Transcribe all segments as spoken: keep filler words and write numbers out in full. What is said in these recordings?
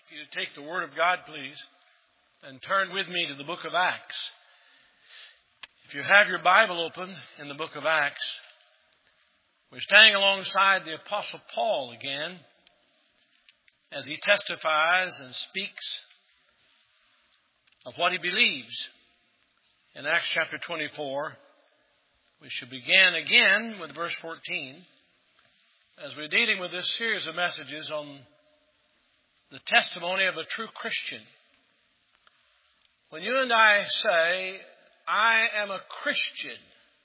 If you take the Word of God, please, and turn with me to the book of Acts. If you have your Bible open in the book of Acts, we're standing alongside the Apostle Paul again as he testifies and speaks of what he believes. In Acts chapter twenty-four, we should begin again with verse fourteen as we're dealing with this series of messages on the testimony of a true Christian. When you and I say, I am a Christian,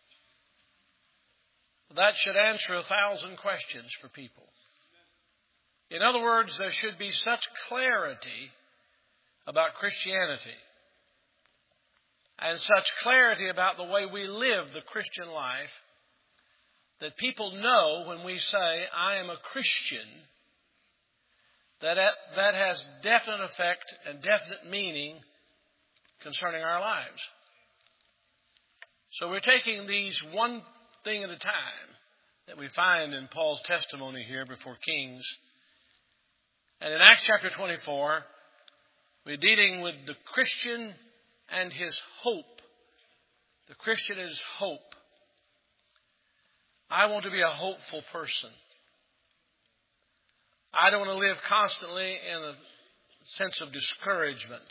that should answer a thousand questions for people. In other words, there should be such clarity about Christianity and such clarity about the way we live the Christian life that people know when we say, I am a Christian, that that has definite effect and definite meaning concerning our lives. So we're taking these one thing at a time that we find in Paul's testimony here before Kings. And in Acts chapter twenty-four, we're dealing with the Christian and his hope. The Christian is hope. I want to be a hopeful person. I don't want to live constantly in a sense of discouragement.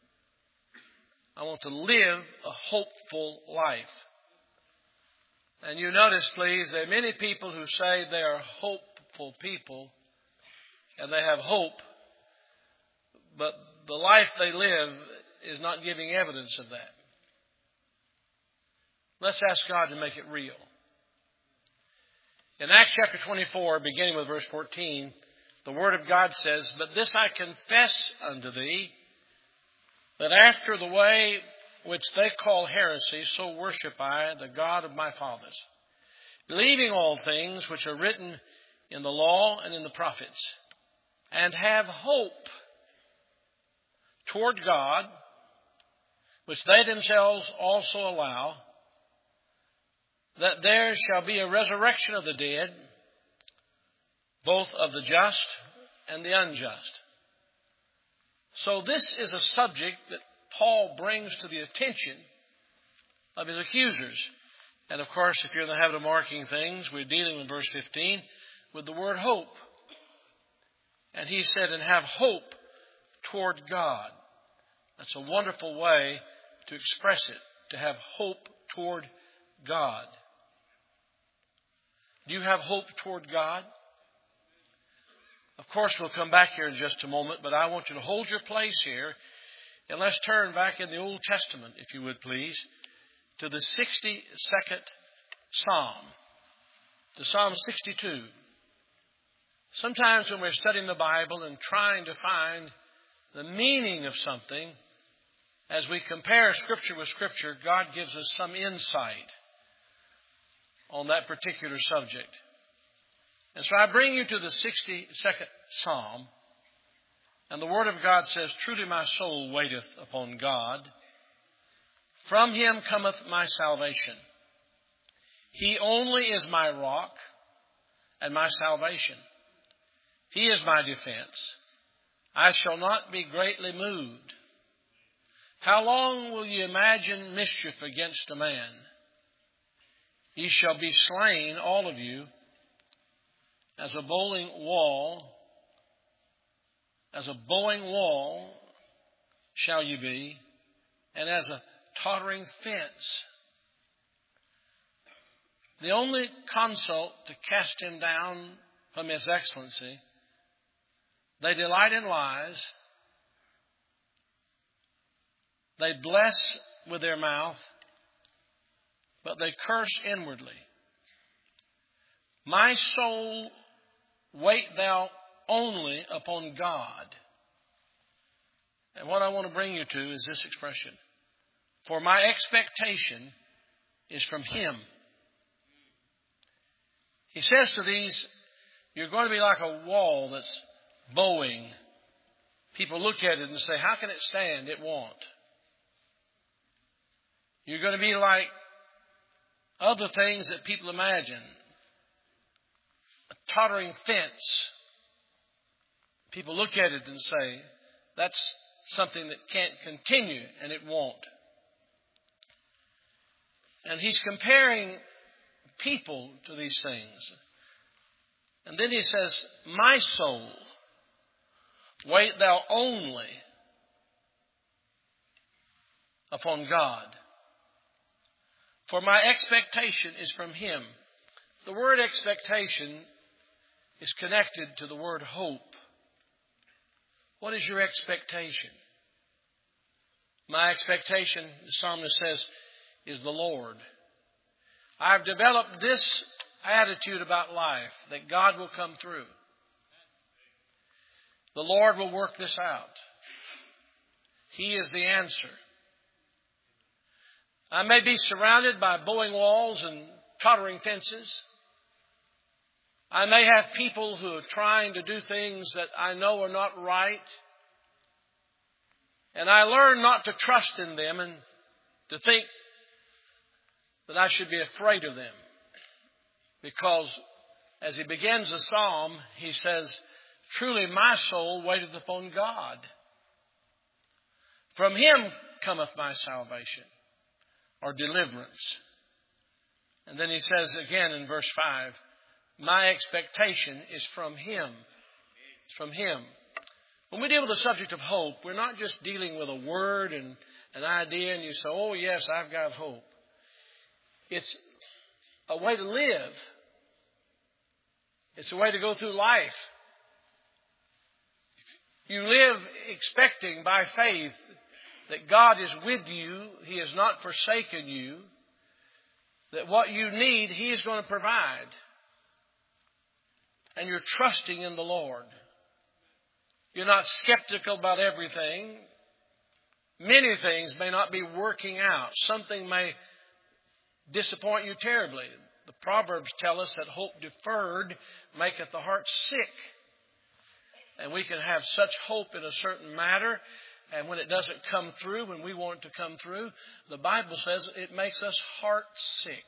I want to live a hopeful life. And you notice, please, there are many people who say they are hopeful people and they have hope, but the life they live is not giving evidence of that. Let's ask God to make it real. In Acts chapter twenty-four, beginning with verse fourteen, the Word of God says, But this I confess unto thee, that after the way which they call heresy, so worship I the God of my fathers, believing all things which are written in the law and in the prophets, and have hope toward God, which they themselves also allow, that there shall be a resurrection of the dead, both of the just and the unjust. So this is a subject that Paul brings to the attention of his accusers. And of course, if you're in the habit of marking things, we're dealing in verse fifteen with the word hope. And he said, and have hope toward God. That's a wonderful way to express it, to have hope toward God. Do you have hope toward God? Of course, we'll come back here in just a moment, but I want you to hold your place here. And let's turn back in the Old Testament, if you would please, to the sixty-second Psalm, to Psalm sixty-two. Sometimes when we're studying the Bible and trying to find the meaning of something, as we compare Scripture with Scripture, God gives us some insight on that particular subject. And so I bring you to the sixty-second Psalm, and the Word of God says, Truly my soul waiteth upon God. From Him cometh my salvation. He only is my rock and my salvation. He is my defense. I shall not be greatly moved. How long will ye imagine mischief against a man? Ye shall be slain, all of you, as a bowling wall, as a bowing wall shall you be, and as a tottering fence. The only consult to cast him down from his excellency. They delight in lies. They bless with their mouth, but they curse inwardly. My soul, wait thou only upon God. And what I want to bring you to is this expression. For my expectation is from Him. He says to these, you're going to be like a wall that's bowing. People look at it and say, how can it stand? It won't. You're going to be like other things that people imagine. A tottering fence. People look at it and say, That's something that can't continue, and it won't. And he's comparing people to these things. And then he says, my soul, wait thou only upon God, for my expectation is from Him. The word expectation is connected to the word hope. What is your expectation? My expectation, the psalmist says, is the Lord. I've developed this attitude about life, that God will come through. The Lord will work this out. He is the answer. I may be surrounded by bowing walls and tottering fences. I may have people who are trying to do things that I know are not right. And I learn not to trust in them and to think that I should be afraid of them. Because as he begins the psalm, he says, truly my soul waiteth upon God. From Him cometh my salvation, or deliverance. And then he says again in verse five, my expectation is from Him. It's from Him. When we deal with the subject of hope, we're not just dealing with a word and an idea and you say, oh yes, I've got hope. It's a way to live. It's a way to go through life. You live expecting by faith that God is with you. He has not forsaken you. That what you need, He is going to provide. And you're trusting in the Lord. You're not skeptical about everything. Many things may not be working out. Something may disappoint you terribly. The Proverbs tell us that hope deferred maketh the heart sick. And we can have such hope in a certain matter, and when it doesn't come through, when we want it to come through, the Bible says it makes us heart sick.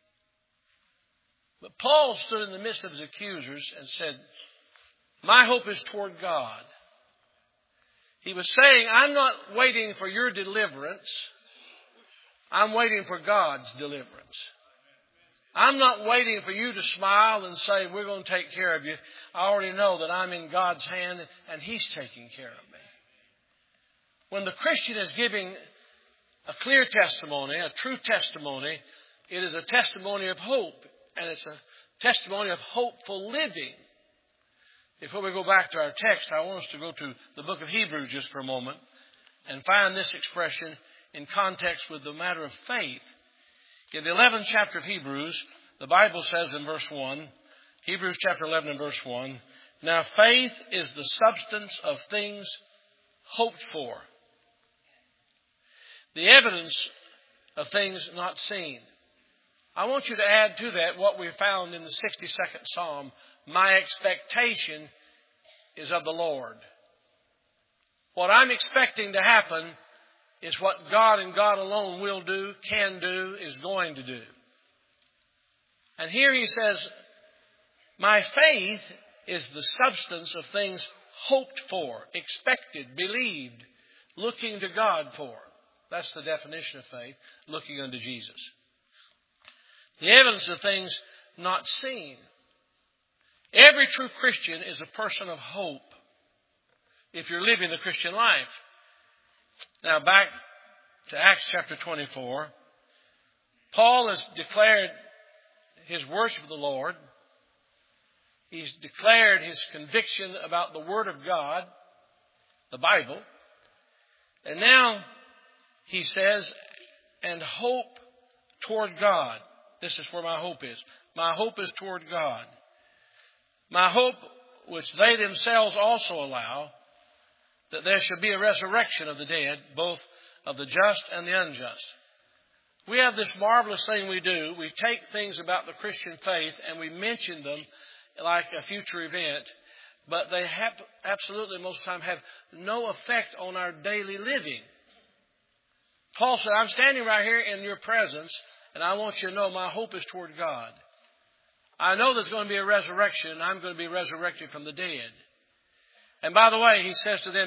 But Paul stood in the midst of his accusers and said, my hope is toward God. He was saying, I'm not waiting for your deliverance. I'm waiting for God's deliverance. I'm not waiting for you to smile and say, we're going to take care of you. I already know that I'm in God's hand and He's taking care of me. When the Christian is giving a clear testimony, a true testimony, it is a testimony of hope. And it's a testimony of hopeful living. Before we go back to our text, I want us to go to the book of Hebrews just for a moment and find this expression in context with the matter of faith. In the eleventh chapter of Hebrews, the Bible says in verse one, Hebrews chapter eleven and verse one, now faith is the substance of things hoped for, the evidence of things not seen. I want you to add to that what we found in the sixty-second Psalm. My expectation is of the Lord. What I'm expecting to happen is what God and God alone will do, can do, is going to do. And here he says, my faith is the substance of things hoped for, expected, believed, looking to God for. That's the definition of faith, looking unto Jesus. The evidence of things not seen. Every true Christian is a person of hope if you're living the Christian life. Now back to Acts chapter twenty-four. Paul has declared his worship of the Lord. He's declared his conviction about the Word of God, the Bible. And now he says, and hope toward God. This is where my hope is. My hope is toward God. My hope, which they themselves also allow, that there shall be a resurrection of the dead, both of the just and the unjust. We have this marvelous thing we do. We take things about the Christian faith and we mention them like a future event, but they have absolutely most of the time have no effect on our daily living. Paul said, I'm standing right here in your presence, and I want you to know my hope is toward God. I know there's going to be a resurrection, and I'm going to be resurrected from the dead. And by the way, he says to them,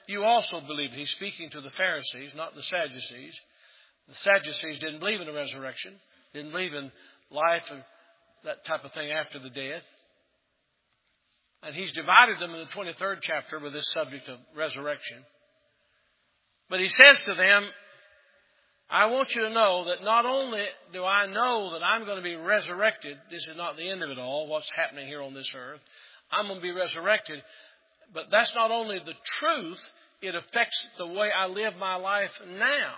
you also believe. He's speaking to the Pharisees, not the Sadducees. The Sadducees didn't believe in a resurrection, didn't believe in life and that type of thing after the death. And he's divided them in the twenty-third chapter with this subject of resurrection. But he says to them, I want you to know that not only do I know that I'm going to be resurrected, this is not the end of it all, what's happening here on this earth. I'm going to be resurrected. But that's not only the truth, it affects the way I live my life now.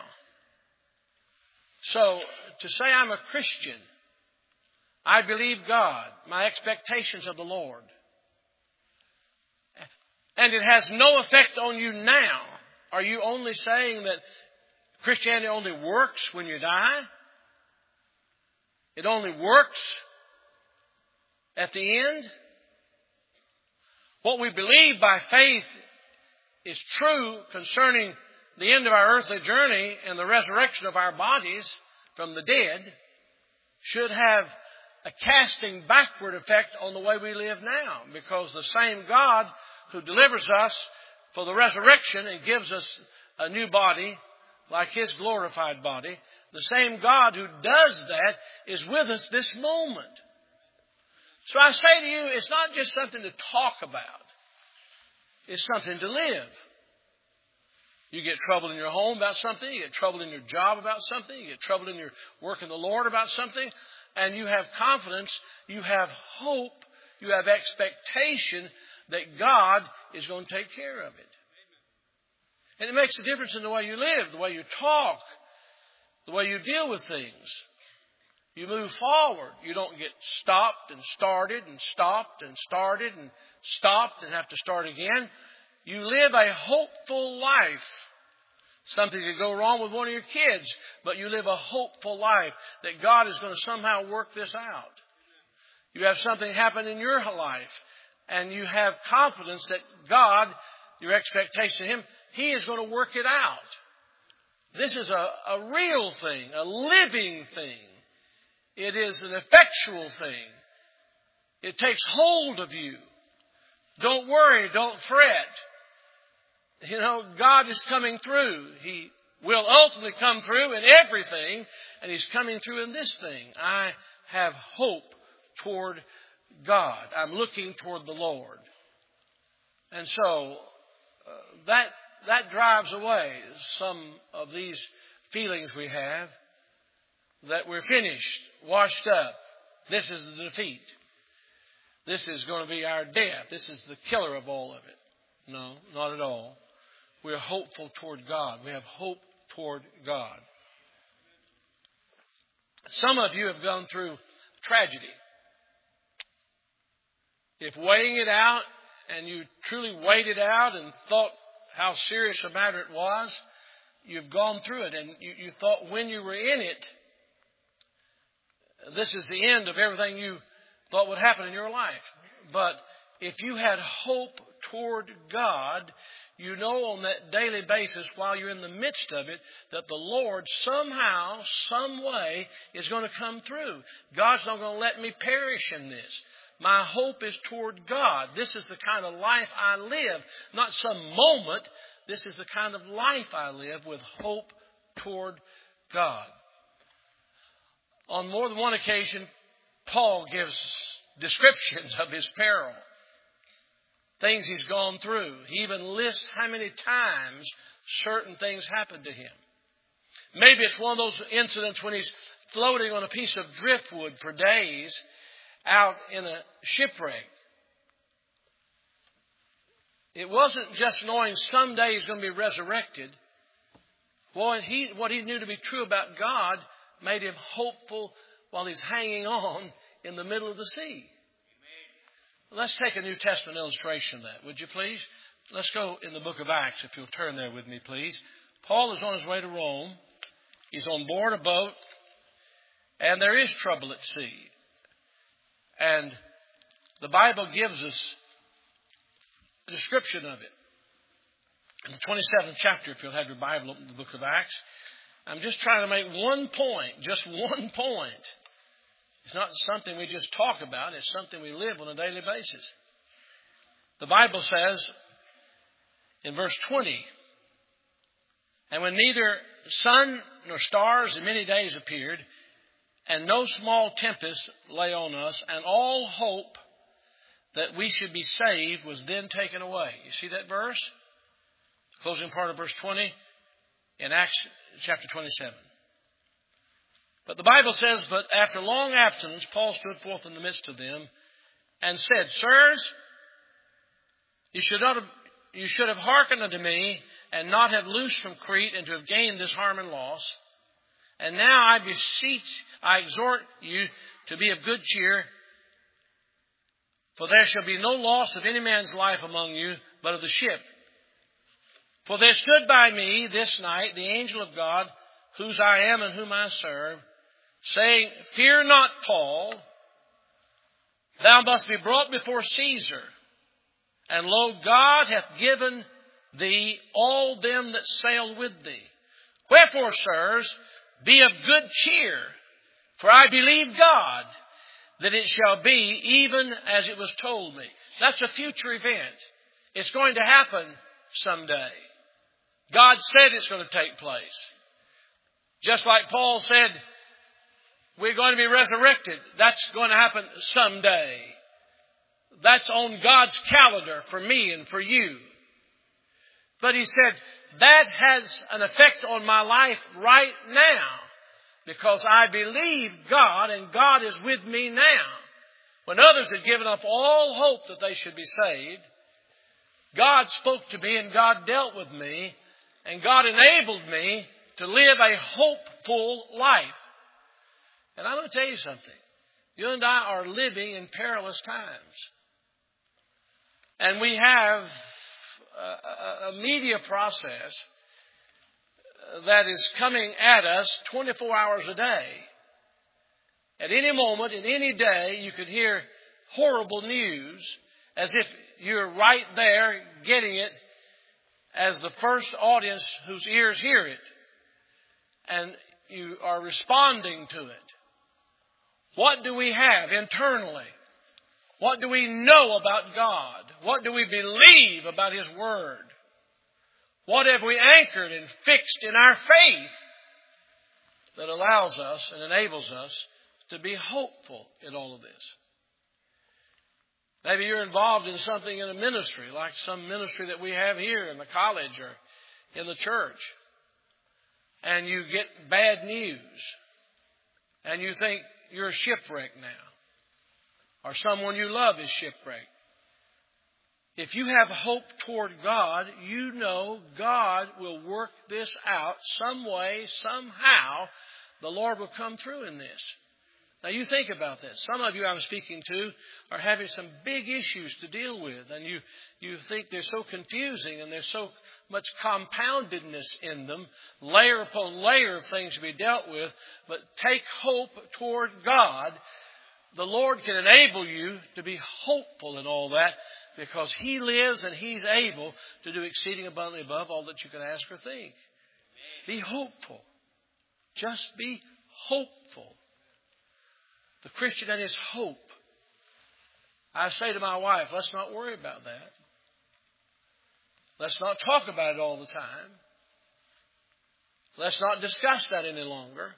So, to say I'm a Christian, I believe God, my expectations of the Lord, and it has no effect on you now. Are you only saying that Christianity only works when you die? It only works at the end? What we believe by faith is true concerning the end of our earthly journey and the resurrection of our bodies from the dead should have a casting backward effect on the way we live now, because the same God who delivers us for the resurrection and gives us a new body like His glorified body, the same God who does that is with us this moment. So I say to you, it's not just something to talk about. It's something to live. You get trouble in your home about something. You get trouble in your job about something. You get trouble in your work in the Lord about something. And you have confidence. You have hope. You have expectation that God is going to take care of it. And it makes a difference in the way you live, the way you talk, the way you deal with things. You move forward. You don't get stopped and started and stopped and started and stopped and have to start again. You live a hopeful life. Something could go wrong with one of your kids, but you live a hopeful life that God is going to somehow work this out. You have something happen in your life, and you have confidence that God, your expectation of Him, He is going to work it out. This is a, a real thing, a living thing. It is an effectual thing. It takes hold of you. Don't worry, don't fret. You know, God is coming through. He will ultimately come through in everything, and He's coming through in this thing. I have hope toward God. I'm looking toward the Lord. And so, uh, that that drives away some of these feelings we have that we're finished, washed up. This is the defeat. This is going to be our death. This is the killer of all of it. No, not at all. We're hopeful toward God. We have hope toward God. Some of you have gone through tragedy. If weighing it out, and you truly weighed it out and thought how serious a matter it was, you've gone through it, and you, you thought when you were in it, this is the end of everything you thought would happen in your life. But if you had hope toward God, you know on that daily basis while you're in the midst of it that the Lord somehow, some way is going to come through. God's not going to let me perish in this. My hope is toward God. This is the kind of life I live. Not some moment. This is the kind of life I live with hope toward God. On more than one occasion, Paul gives descriptions of his peril. Things he's gone through. He even lists how many times certain things happened to him. Maybe it's one of those incidents when he's floating on a piece of driftwood for days out in a shipwreck. It wasn't just knowing someday he's going to be resurrected. Well, he, what he knew to be true about God made him hopeful while he's hanging on in the middle of the sea. Let's take a New Testament illustration of that, would you please? Let's go in the book of Acts, if you'll turn there with me, please. Paul is on his way to Rome. He's on board a boat, and there is trouble at sea. And the Bible gives us a description of it. In the twenty-seventh chapter, if you'll have your Bible open to the book of Acts, I'm just trying to make one point, just one point. It's not something we just talk about. It's something we live on a daily basis. The Bible says, in verse twenty. And when neither sun nor stars in many days appeared, and no small tempest lay on us, and all hope that we should be saved was then taken away. You see that verse? Closing part of verse twenty in Acts chapter twenty-seven. But the Bible says, but after long absence, Paul stood forth in the midst of them and said, Sirs, you should not have, you should have hearkened unto me and not have loosed from Crete and to have gained this harm and loss. And now I beseech, I exhort you to be of good cheer, for there shall be no loss of any man's life among you, but of the ship. For there stood by me this night the angel of God, whose I am and whom I serve, saying, Fear not, Paul, thou must be brought before Caesar. And lo, God hath given thee all them that sail with thee. Wherefore, sirs, be of good cheer, for I believe God, that it shall be even as it was told me. That's a future event. It's going to happen someday. God said it's going to take place. Just like Paul said, we're going to be resurrected. That's going to happen someday. That's on God's calendar for me and for you. But he said, that has an effect on my life right now, because I believe God and God is with me now. When others had given up all hope that they should be saved, God spoke to me and God dealt with me and God enabled me to live a hopeful life. And I'm going to tell you something. You and I are living in perilous times. And we have a, a media process that is coming at us twenty-four hours a day. At any moment, in any day, you could hear horrible news as if you're right there getting it as the first audience whose ears hear it. And you are responding to it. What do we have internally? What do we know about God? What do we believe about His Word? What have we anchored and fixed in our faith that allows us and enables us to be hopeful in all of this? Maybe you're involved in something in a ministry, like some ministry that we have here in the college or in the church, and you get bad news, and you think you're shipwrecked now, or someone you love is shipwrecked. If you have hope toward God, you know God will work this out some way, somehow. The Lord will come through in this. Now you think about this. Some of you I'm speaking to are having some big issues to deal with, and you, you think they're so confusing and there's so much compoundedness in them, layer upon layer of things to be dealt with. But take hope toward God. The Lord can enable you to be hopeful in all that, because He lives and He's able to do exceeding abundantly above all that you can ask or think. Be hopeful. Just be hopeful. The Christian and his hope. I say to my wife, let's not worry about that. Let's not talk about it all the time. Let's not discuss that any longer.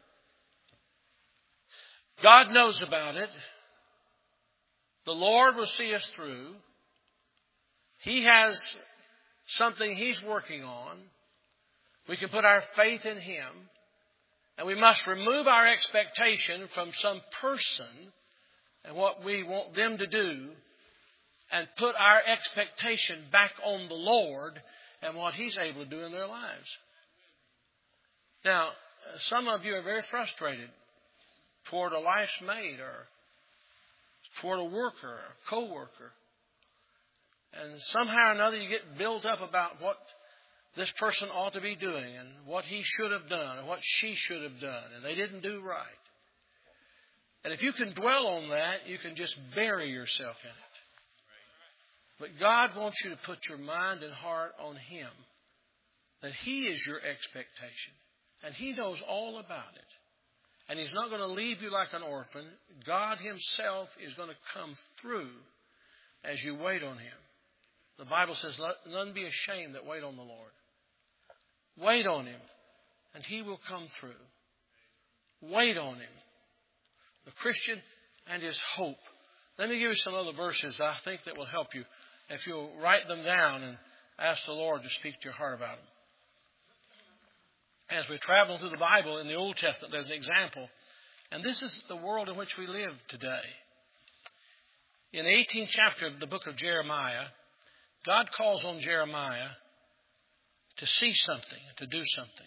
God knows about it. The Lord will see us through. He has something He's working on. We can put our faith in Him. And we must remove our expectation from some person and what we want them to do, and put our expectation back on the Lord and what He's able to do in their lives. Now, some of you are very frustrated toward a life's mate or toward a worker or a co-worker. And somehow or another you get built up about what this person ought to be doing and what he should have done and what she should have done, and they didn't do right. And if you can dwell on that, you can just bury yourself in it. But God wants you to put your mind and heart on Him, that He is your expectation, and He knows all about it. And He's not going to leave you like an orphan. God Himself is going to come through as you wait on Him. The Bible says, let none be ashamed that wait on the Lord. Wait on Him, and He will come through. Wait on Him. The Christian and his hope. Let me give you some other verses I think that will help you if you'll write them down and ask the Lord to speak to your heart about them. As we travel through the Bible in the Old Testament, there's an example. And this is the world in which we live today. In the eighteenth chapter of the book of Jeremiah, God calls on Jeremiah to see something, to do something.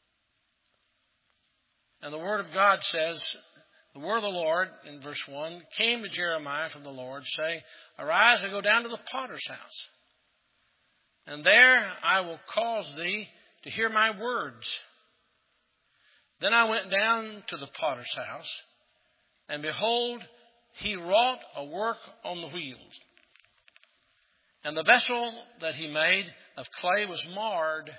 And the Word of God says, the word of the Lord, in verse one, came to Jeremiah from the Lord, saying, Arise and go down to the potter's house, and there I will cause thee to hear my words. Then I went down to the potter's house, and behold, he wrought a work on the wheels. And the vessel that he made of clay was marred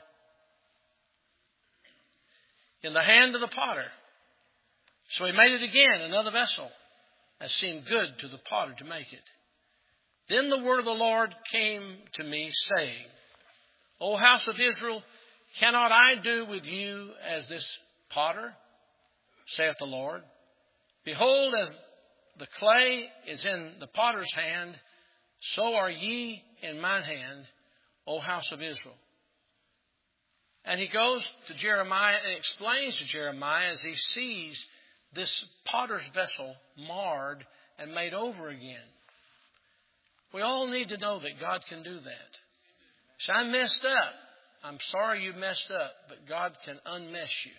in the hand of the potter. So he made it again, another vessel, as seemed good to the potter to make it. Then the word of the Lord came to me, saying, O house of Israel, cannot I do with you as this potter, saith the Lord? Behold, as the clay is in the potter's hand, so are ye in mine hand, O house of Israel. And he goes to Jeremiah and explains to Jeremiah as he sees this potter's vessel marred and made over again. We all need to know that God can do that. So I messed up. I'm sorry you messed up, but God can unmess you.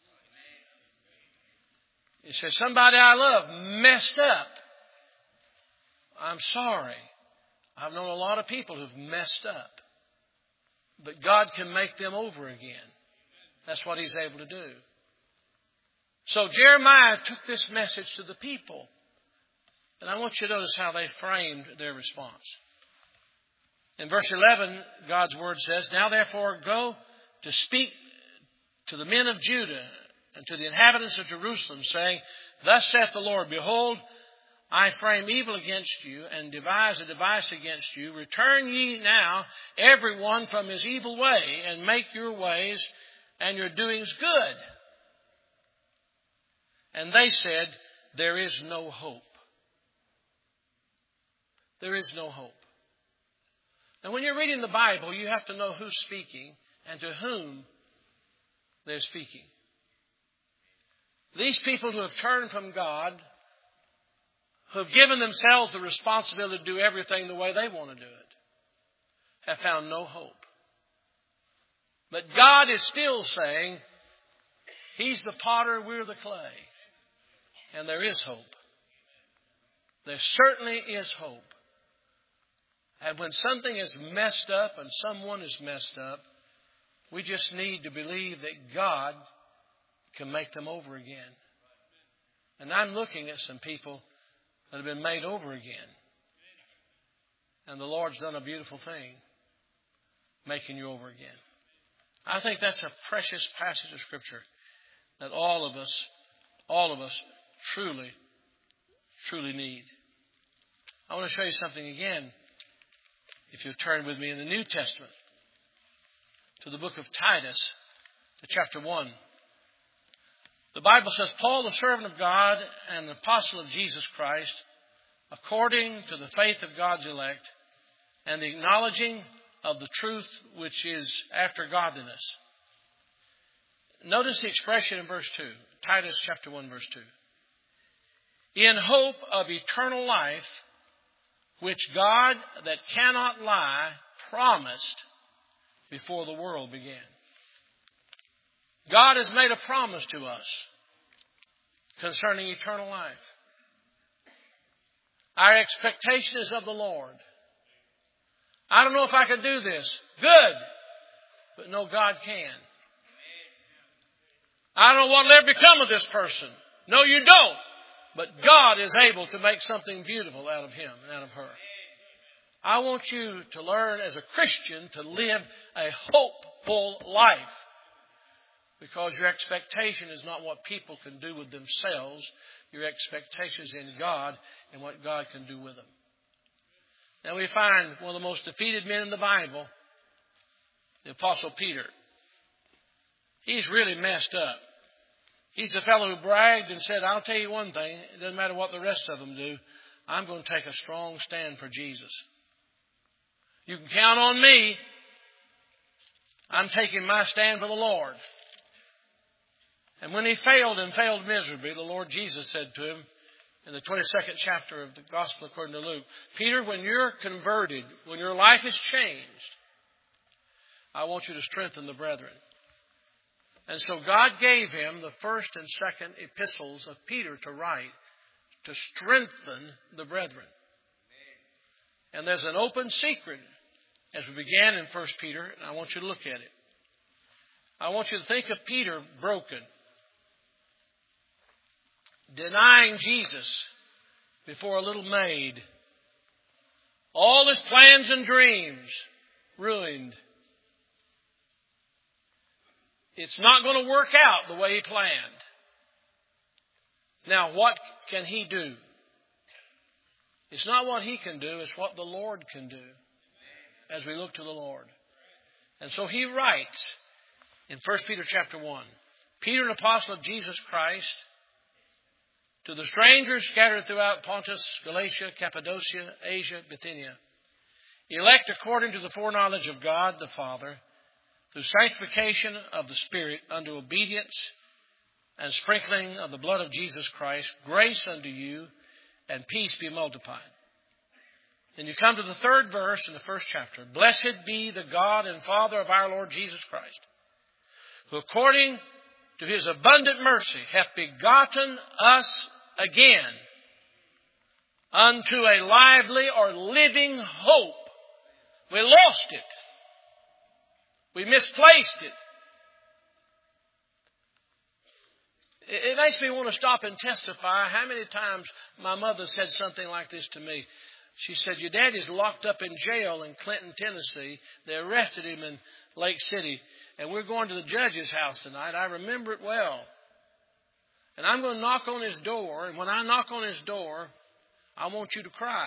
He says, somebody I love messed up. I'm sorry. I've known a lot of people who've messed up. But God can make them over again. That's what He's able to do. So Jeremiah took this message to the people. And I want you to notice how they framed their response. In verse eleven, God's Word says, Now therefore go to speak to the men of Judah and to the inhabitants of Jerusalem, saying, Thus saith the Lord, Behold, I frame evil against you and devise a device against you. Return ye now, every one from his evil way, and make your ways and your doings good. And they said, There is no hope. There is no hope. Now, when you're reading the Bible, you have to know who's speaking and to whom they're speaking. These people who have turned from God, who have given themselves the responsibility to do everything the way they want to do it, have found no hope. But God is still saying, He's the potter, we're the clay. And there is hope. There certainly is hope. And when something is messed up and someone is messed up, we just need to believe that God can make them over again. And I'm looking at some people that have been made over again. And the Lord's done a beautiful thing, making you over again. I think that's a precious passage of Scripture that all of us, all of us truly, truly need. I want to show you something again. If you'll turn with me in the New Testament to the book of Titus, to chapter one. The Bible says, Paul, the servant of God and the apostle of Jesus Christ, according to the faith of God's elect and the acknowledging of the truth which is after godliness. Notice the expression in verse two, Titus chapter one, verse two. In hope of eternal life, which God that cannot lie promised before the world began. God has made a promise to us concerning eternal life. Our expectation is of the Lord. I don't know if I can do this. Good. But no, God can. I don't know what will ever become of this person. No, you don't. But God is able to make something beautiful out of him and out of her. I want you to learn as a Christian to live a hopeful life. Because your expectation is not what people can do with themselves. Your expectation is in God and what God can do with them. Now we find one of the most defeated men in the Bible, the Apostle Peter. He's really messed up. He's the fellow who bragged and said, I'll tell you one thing, it doesn't matter what the rest of them do, I'm going to take a strong stand for Jesus. You can count on me. I'm taking my stand for the Lord. And when he failed and failed miserably, the Lord Jesus said to him in the twenty-second chapter of the Gospel according to Luke, Peter, when you're converted, when your life is changed, I want you to strengthen the brethren. And so God gave him the first and second epistles of Peter to write to strengthen the brethren. And there's an open secret as we began in First Peter, and I want you to look at it. I want you to think of Peter broken, denying Jesus before a little maid. All his plans and dreams ruined. It's not going to work out the way he planned. Now, what can he do? It's not what he can do, it's what the Lord can do as we look to the Lord. And so he writes in First Peter chapter one, Peter, an apostle of Jesus Christ, to the strangers scattered throughout Pontus, Galatia, Cappadocia, Asia, Bithynia, elect according to the foreknowledge of God the Father, through sanctification of the Spirit unto obedience and sprinkling of the blood of Jesus Christ, grace unto you and peace be multiplied. Then you come to the third verse in the first chapter. Blessed be the God and Father of our Lord Jesus Christ, who according to his abundant mercy hath begotten us again unto a lively or living hope. We lost it. We misplaced it. It makes me want to stop and testify how many times my mother said something like this to me. She said, your daddy's locked up in jail in Clinton, Tennessee. They arrested him in Lake City. And we're going to the judge's house tonight. I remember it well. And I'm going to knock on his door. And when I knock on his door, I want you to cry.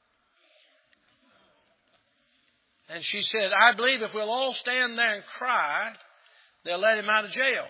And she said, I believe if we'll all stand there and cry, they'll let him out of jail.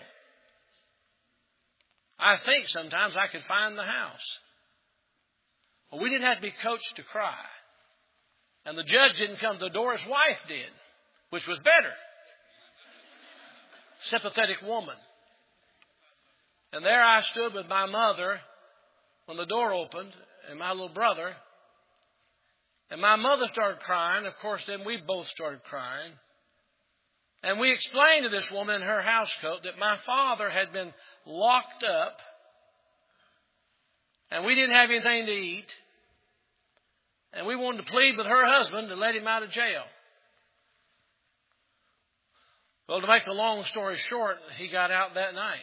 I think sometimes I could find the house. Well, we didn't have to be coached to cry. And the judge didn't come to the door. His wife did, which was better. Sympathetic woman. And there I stood with my mother when the door opened and my little brother. And my mother started crying. Of course, then we both started crying. And we explained to this woman in her house coat that my father had been locked up and we didn't have anything to eat. And we wanted to plead with her husband to let him out of jail. Well, to make the long story short, he got out that night.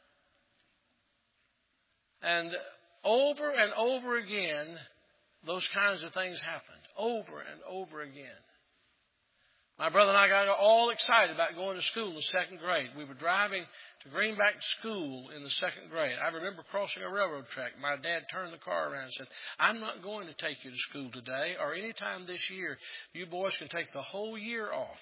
And over and over again, those kinds of things happened. Over and over again. My brother and I got all excited about going to school in the second grade. We were driving to Greenback School in the second grade. I remember crossing a railroad track. My dad turned the car around and said, I'm not going to take you to school today or any time this year. You boys can take the whole year off.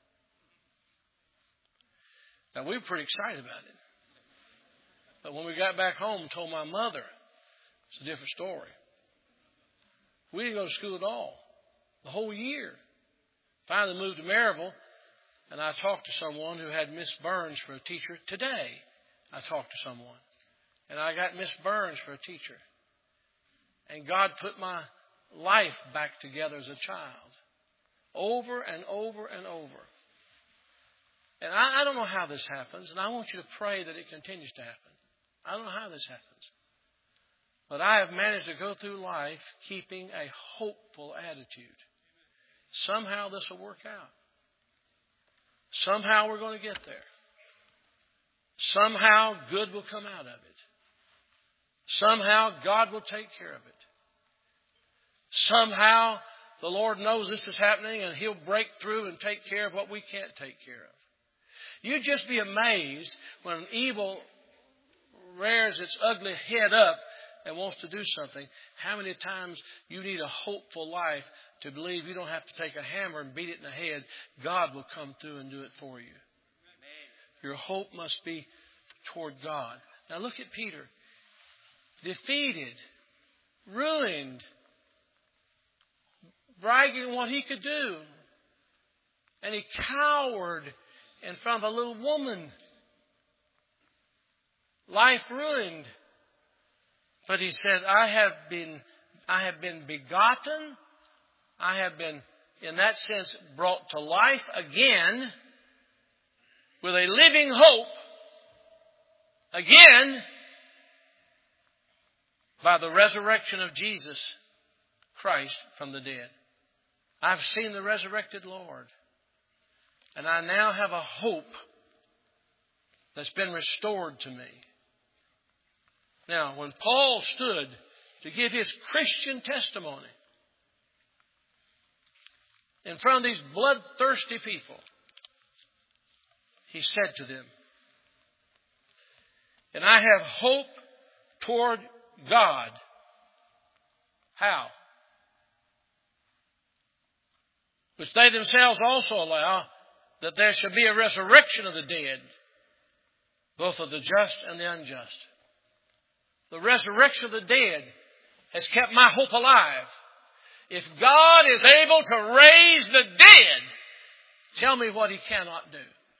Now, we were pretty excited about it. But when we got back home and told my mother, it's a different story. We didn't go to school at all. The whole year. Finally moved to Maryville, and I talked to someone who had Miss Burns for a teacher. Today, I talked to someone, and I got Miss Burns for a teacher. And God put my life back together as a child. Over and over and over. And I, I don't know how this happens, and I want you to pray that it continues to happen. I don't know how this happens. But I have managed to go through life keeping a hopeful attitude. Somehow this will work out. Somehow we're going to get there. Somehow good will come out of it. Somehow God will take care of it. Somehow the Lord knows this is happening and He'll break through and take care of what we can't take care of. You'd just be amazed when evil rears its ugly head up and wants to do something, how many times you need a hopeful life to believe you don't have to take a hammer and beat it in the head. God will come through and do it for you. Your hope must be toward God. Now look at Peter. Defeated, ruined, bragging on what he could do. And he cowered in front of a little woman. Life ruined. But he said, I have been, I have been begotten. I have been, in that sense, brought to life again with a living hope again by the resurrection of Jesus Christ from the dead. I've seen the resurrected Lord. And I now have a hope that's been restored to me. Now, when Paul stood to give his Christian testimony in front of these bloodthirsty people, he said to them, and I have hope toward God. How? Which they themselves also allow, that there shall be a resurrection of the dead, both of the just and the unjust. The resurrection of the dead has kept my hope alive. If God is able to raise the dead, tell me what He cannot do.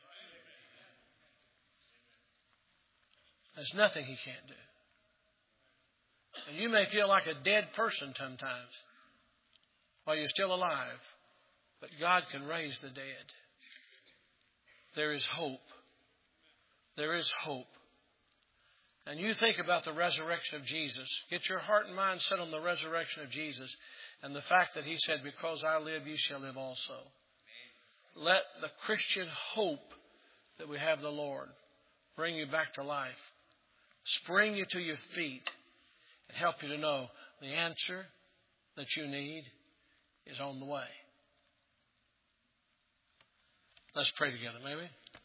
There's nothing He can't do. And you may feel like a dead person sometimes while you're still alive. But God can raise the dead. There is hope. There is hope. And you think about the resurrection of Jesus. Get your heart and mind set on the resurrection of Jesus and the fact that He said, because I live, you shall live also. Let the Christian hope that we have the Lord bring you back to life. Spring you to your feet and help you to know the answer that you need is on the way. Let's pray together, may we?